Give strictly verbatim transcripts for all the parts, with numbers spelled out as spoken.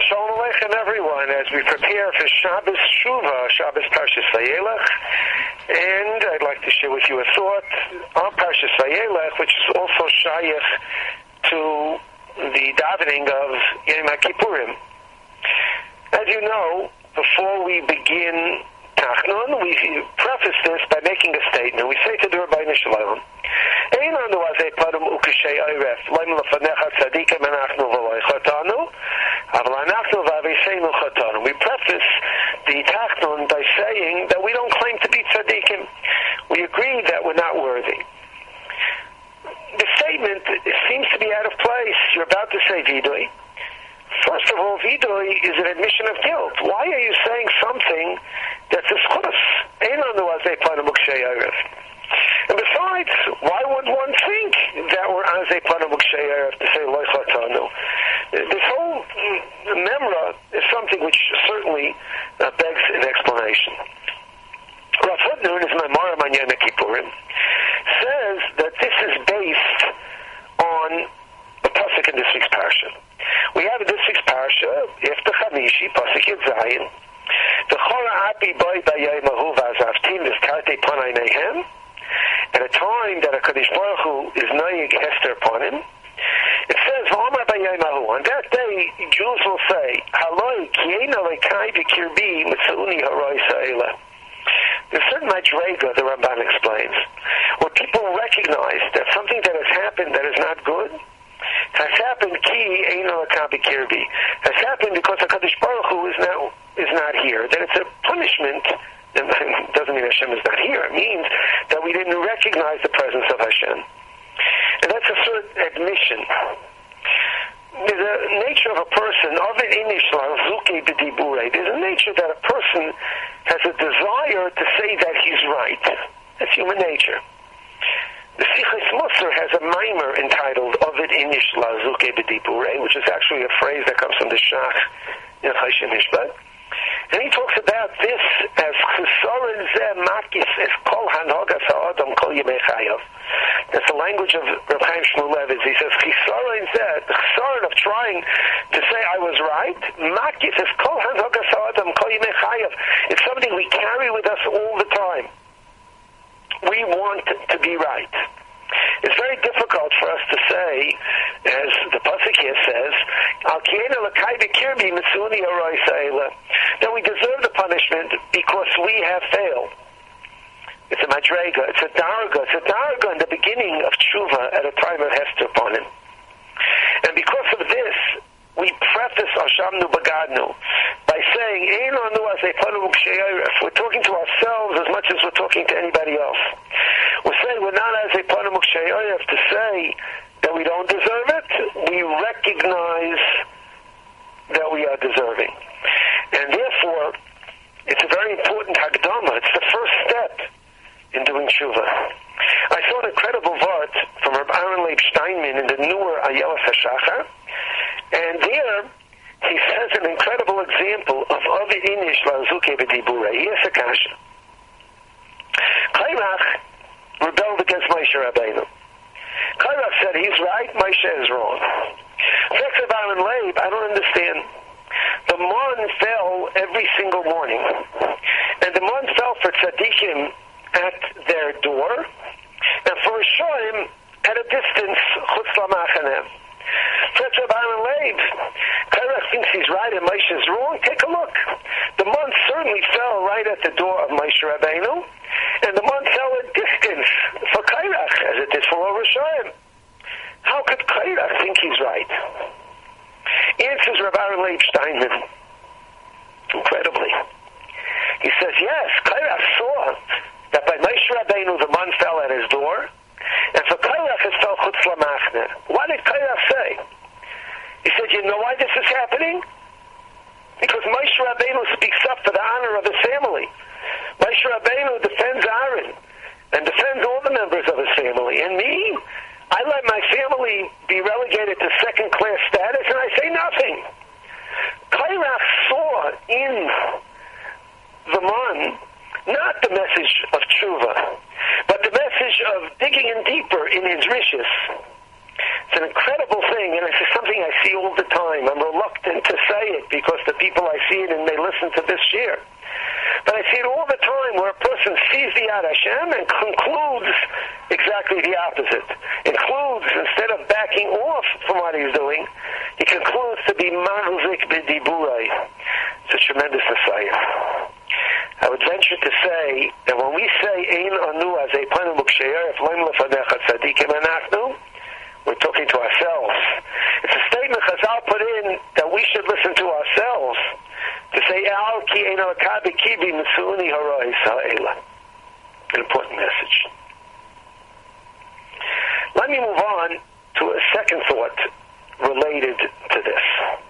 Shalom Aleichem, everyone, as we prepare for Shabbos Shuvah, Shabbos Parshas Vayelech, and I'd like to share with you a thought on Parshas Vayelech, which is also shayach to the davening of Yom Kippurim. As you know, before we begin Tachnun, we preface this by making a statement. We say to the Rabbeinu Shalom, Ein anu azei parum ukashei oiref, loim lefanecha tzadikim anachnu v'loi chotanu, aval anachnu v'aviseinu chotanu. We preface the Tachnun by saying that we don't claim to be tzadikim. We agree that we're not worthy. The statement seems to be out of place. You're about to say vidui. First of all, vidui is an admission of guilt. Why are you saying something that's a schus? Ein anu azei parum ukashei oiref. And besides, why would one think that we're azei parum ukashei oiref to say loy chatanu? This whole memra is something which certainly uh, begs an explanation. Rav Hutner, in his Maimar on Yom Kippurim, says that this is based on the pasuk in this week's parsha. We have in this week's parsha, Ifta Chamishi, pasuk Yud Zayin, V'chora api boi b'yaymahu v'azavtim v'zkartei panai nehem. At a time that a Kadosh Baruch Hu is noyig Hester upon him, it says, V'amar b'yaymahu. On that day, Jews will say, Haloi kiein alekai b'kirbi mitzauni haroi sa'ela. There's a certain madrega, the Ramban explains, where people recognize that something that has happened that is not good has happened ki ein alekai b'kirbi. Has happened because a Kadosh Baruch Hu is not, is not here. That it's a punishment. It doesn't mean Hashem is not here. It means that we didn't recognize the presence of Hashem. And that's a certain admission. There's a nature of a person, there's a nature that a person has a desire to say that he's right. That's human nature. The Sichos Musar has a mimer entitled Ovid Inish Lazuke B'Dibure, which is actually a phrase that comes from the Shach in Choshen Mishpat. And he talks about this as Chisorin Zeh Makis as Kol Hanogas Ha'adam Kol Yemei Chayav. That's the language of Reb Chaim Shmulevitz. He says Chisorin Zeh, the Chisorin of trying to say I was right, Makis as Kol Hanogas Ha'adam Kol Yemei Chayav. It's something we carry with us all the time. We want to be right. It's very difficult for us to say, as the pasuk here says, Al kiena l'kai b'kirbi mitzuni aroi sa'ela, that we deserve the punishment because we have failed. It's a madrega, it's a darga, it's a darga in the beginning of tshuva at a time of hester upon him. And because of this, we preface Ashamnu Bagadnu by saying, Ein anu azei parum ukashei oiref. We're talking to ourselves as much as we're talking to anybody else. We're saying we're not azei parum ukashei oiref to say that we don't deserve it. We recognize that we are deserving. And therefore, it's a very important hagdama. It's the first step in doing tshuva. I saw an incredible vart from Reb Aaron Leib Steinman in the newer Ayelas HaShachar, and there he says an incredible example of Ovid Inish Lazuke B'Dibure. Here's a kasha. Kairach rebelled against Moshe Rabbeinu. Kairach said he's right, Moshe is wrong. Sex of Aaron Leib, I don't understand. The mon fell every single morning, and the mon fell for tzaddikim at their door, and for Rishonim at a distance, chutz la'machanem. Says Rabbi Aaron Leib, Kairach thinks he's right and Moshe is wrong. Take a look. The month certainly fell right at the door of Moshe Rabbeinu, and the month fell a distance for Kairach, as it did for Rishonim. How could Kairach think he's right? Answers Rabbi Aaron Leib Steinman incredibly. He says, yes, Kairach saw that by Moshe Rabbeinu the month fell at his door, and for Kairach it fell chutz lamachne. What did Kairach say? He said, you know why this is happening? Because Moshe Rabbeinu speaks up for the honor of his family. Moshe Rabbeinu defends Aaron and defends all the members of his family. And me, I let my family be relegated to second-class status, and I say nothing. Kairach saw in the man not the message of tshuva, but the message of digging in deeper in his riches. It's an incredible thing, and it's something I see all the time. I'm reluctant to say it because the people I see it and they listen to this year. But I see it all the time where a person sees the Yad Hashem and concludes exactly the opposite. Includes, instead of backing off from what he's doing, he concludes to be Mahzik B'Diburai. It's a tremendous messiah. I would venture to say that when we say Ein Anu as a Panu Muksheyer, if Loim Lefanecha Tzadikim Anachnu, we're talking to ourselves. It's a statement Chazal put in that we should listen to ourselves. To say, Al ki ein alakabi kibi misuni harois ha'ela. An important message. Let me move on to a second thought related to this.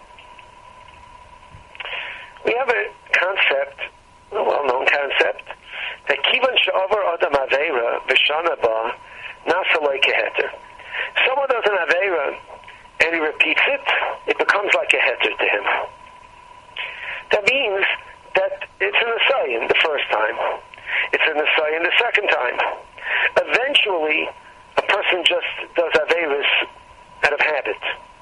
We have a concept, a well-known concept, that kivan she'over adam aveira b'shana ba nasa loy keheter. Someone does an aveira and he repeats it, it becomes like a heter to him. That means that it's an asayin the first time. It's an asayin the second time. Eventually, a person just does averis out of habit.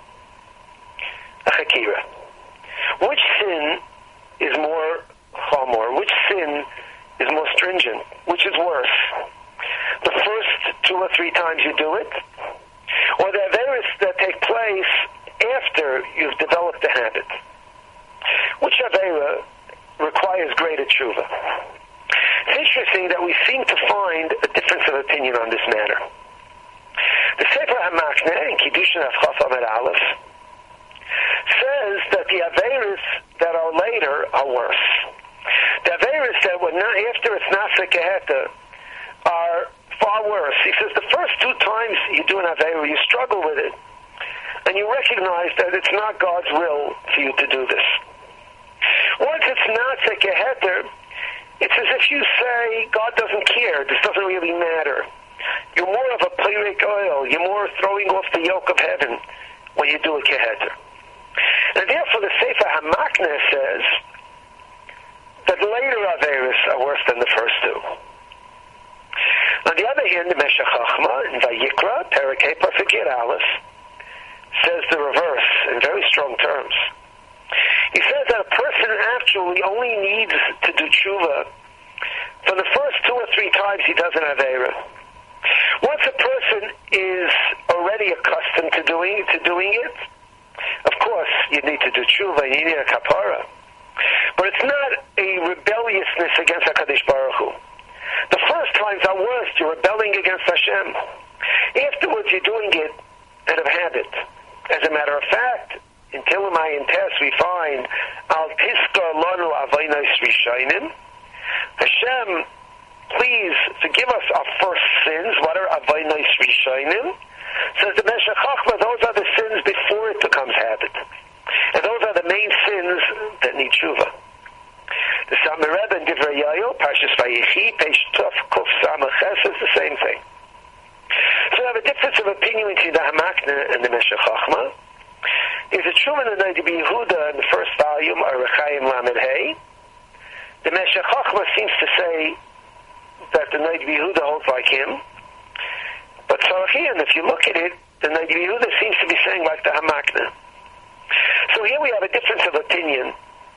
A chakira. Which sin is more chamor? Which sin is more stringent? Which is worse? The first two or three times you do it, or the averis that take place after you've developed the habit? Which Aveira requires greater tshuva? It's interesting that we seem to find a difference of opinion on this matter. The Sefer HaMakneh in Kiddushin Avchaf Amud Aleph says that the Aveiras that are later are worse. The Aveiras that were not after it's Nasa Keheta are far worse. He says the first two times you do an Aveira, you struggle with it, and you recognize that it's not God's will for you to do this. Once it's not a keheter, it's as if you say, God doesn't care, this doesn't really matter. You're more of a pyrrhic oil, you're more throwing off the yoke of heaven when you do a keheter. And therefore the Sefer HaMakneh says that later Averis are worse than the first two. On the other hand, the Meshech Chochmah in Vayikra, Perek Hey Pasuk Yud Aleph, says the reverse in very strong terms. He says that a person actually only needs to do tshuva for the first two or three times he does an aveira. Once a person is already accustomed to doing to doing it, of course you need to do tshuva and you need a kapara. But it's not a rebelliousness against HaKadosh Baruch Hu. The first times are worse, you're rebelling against Hashem. Afterwards you're doing it out of habit. As a matter of fact, in Tilamayim Tess we find Al Tiskar Lanu Avainos Rishainim. Hashem, please forgive us our first sins. What are Avainos Rishainim? Says the Meshech Chochmah, those are the sins before it becomes habit. And those are the main sins that need tshuva. The Samar Rebbe in Divrei Yael, Parshas Vayechi, page Tuf Kuf Samaches, is the same thing. So we have a difference of opinion between the Hamakneh and the Meshech Chochmah. There's a Truman in the Noda B'Yehuda in the first volume, Arachayim Lamed Hey. The Meshech Chochmah seems to say that the Noda B'Yehuda holds like him. But Sarachian, if you look at it, the Noda B'Yehuda seems to be saying like the Hamakneh. So here we have a difference of opinion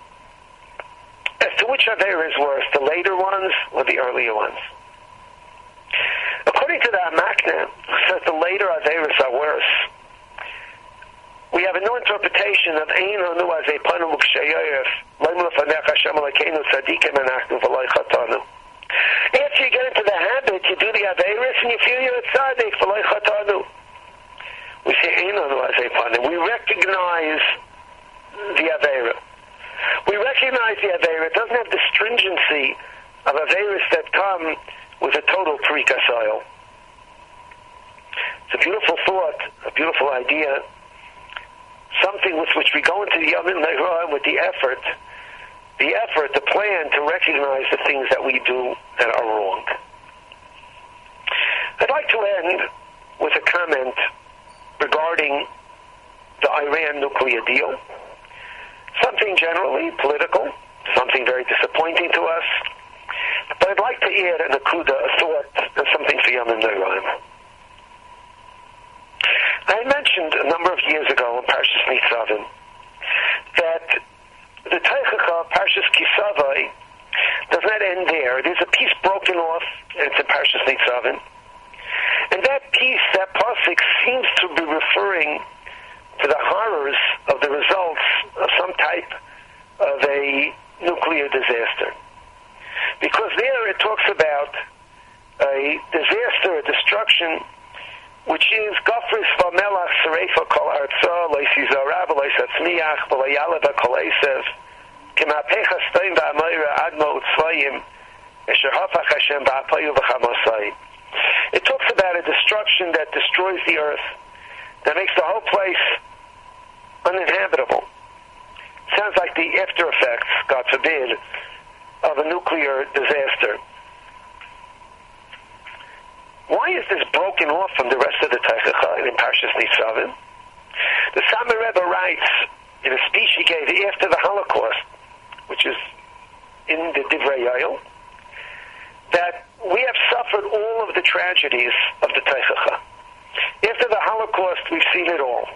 as to which Aveira is worse, the later ones or the earlier ones. According to the Hamakneh, who says the later Aveiras are worse, we have a new interpretation of Ein Anu as a Panu Muksheyev, Loim Lefanech Hashem Elokeinu Tzadikim Anachnu V'lo Chatanu. After you get into the habit, you do the Aveiras and you feel you're a Tzadik V'lo Chatanu. We say Ein Anu as a Panu. We recognize the Aveira. We recognize the Aveira. It doesn't have the stringency of Aveiras that come with a total Perikas oil. It's a beautiful thought, a beautiful idea. Something with which we go into the Yom Ne'Rah with the effort, the effort, the plan to recognize the things that we do that are wrong. I'd like to end with a comment regarding the Iran nuclear deal. Something generally political, something very disappointing to us. But I'd like to add an akuda, a thought, and something for Yom Ne'Rah. I had mentioned a number of years ago in Parshas Nitzavim that Kisavai does not end there. There's a piece broken off, and it's in Parshas Nitzavim. And that piece, that pasuk, seems to be referring to the horrors of the results of some type of a nuclear disaster. Because there it talks about a disaster, a destruction, which is Gofris v'melach sereifa kol arza loisizarav loisatzmiach v'layaleva kol esev k'mapecha stein v'amayra admo utzvayim esher hafach Hashem ba'apayu v'chamosai. It talks about a destruction that destroys the earth, that makes the whole place uninhabitable. Sounds like the after effects, God forbid, of a nuclear disaster. Why is this broken off from the rest of the Teichacha in Parshas Nitzavim? The Samer Rebbe writes in a speech he gave after the Holocaust, which is in the Divrei Yoel, that we have suffered all of the tragedies of the Teichacha. After the Holocaust, we've seen it all.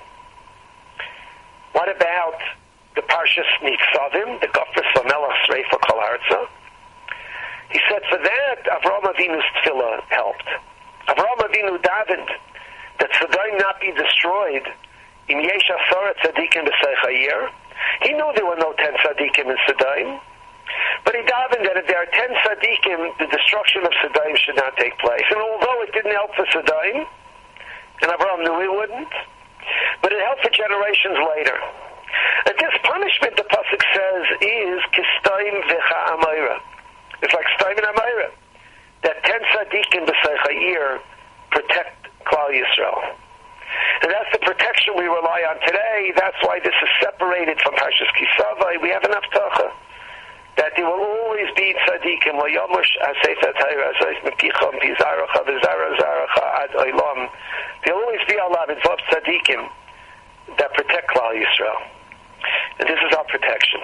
What about the Parshas Nitzavim, the Gofris v'melach sereifa kol arza? He said for that, Avraham Avinu's tefillah helped. Avraham Avinu davened that Sodom not be destroyed in Yesh Asara Tzadikim b'Seich HaYir. He knew there were no ten Tzadikim in Sodom, but he davened that if there are ten Tzadikim, the destruction of Sodom should not take place. And although it didn't help for Sodom, and Avraham knew it wouldn't, but it helped for generations later. And this punishment, the pasuk says, is Kistoim V'cha Amayra. It's like Stoim and Amayra. That ten Tzadikim b'Seich HaYir protect Klal Yisrael. And that's the protection we rely on today. That's why this is separated from Parshas Kisavai. We have an Avtacha that there will always be Tzadikim. Lo yomush aseifa Torah asois mepichom pizaracha v'zara zaracha ad olam. There will always be Allah v'vav Tzadikim that protect Klal Yisrael. And this is our protection.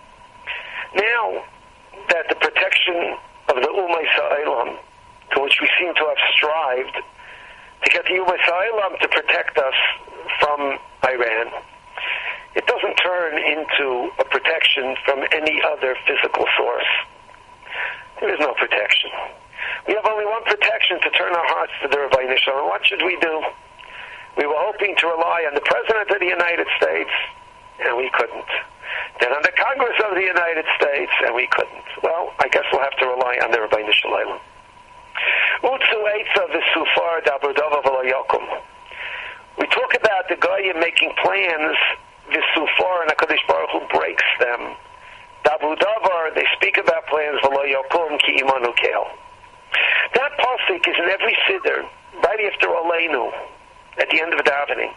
Now that the protection of the Umay Sa'elam, to which we seem to have strived, to get the Umay Sa'elam to protect us from Iran, it doesn't turn into a protection from any other physical source. There is no protection. We have only one protection, to turn our hearts to the Rebbeinu Shalom. What should we do? We were hoping to rely on the President of the United States, and we couldn't. Then on the Congress of the United States, and we couldn't. Well, I guess we'll have to rely on the Rebbeinu Shalom. Utzu Eitza v'Sufar Dabudava v'Lo Yokum. We talk about the Goyim making plans, v'Sufar, and HaKadosh Baruch Hu breaks them. Dabudavar, they speak about plans, v'Lo Yokum ki imanu kel. That pasuk is in every siddur, right after Aleinu, at the end of the davening.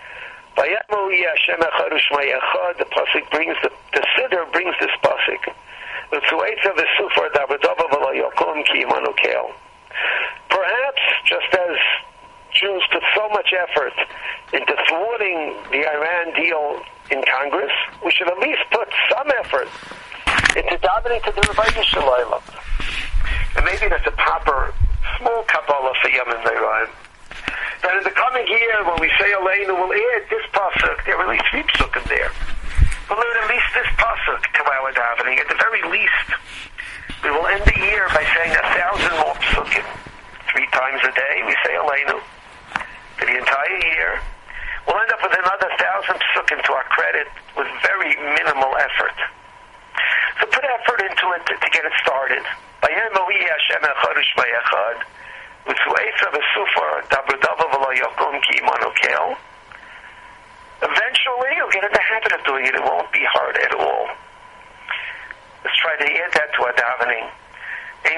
The pasuk brings the, the siddur brings this pasuk. Perhaps, just as Jews put so much effort into thwarting the Iran deal in Congress, we should at least put some effort into davening to the Rebbeinu Shalom. And maybe that's a proper small Kabbalah for Yom Iran. That in the coming year, when we say Aleinu, we'll add this pasuk. There are at least three psukim there. We'll add at least this pasuk to our davening. At the very least, we will end the year by saying a thousand more psukim. Three times a day, we say Aleinu. For the entire year, we'll end up with another thousand psukim to our credit with very minimal effort. So put effort into it to, to get it started. Eventually, you'll get in the habit of doing it. It won't be hard at all. Let's try to add that to our davening. May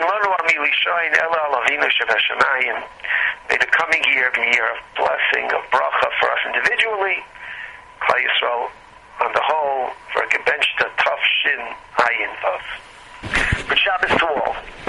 the coming year be a year of blessing, of bracha for us individually, Klal Yisrael on the whole, for a gebenchte Tov Shin Ayin Vav. Good Shabbos to all.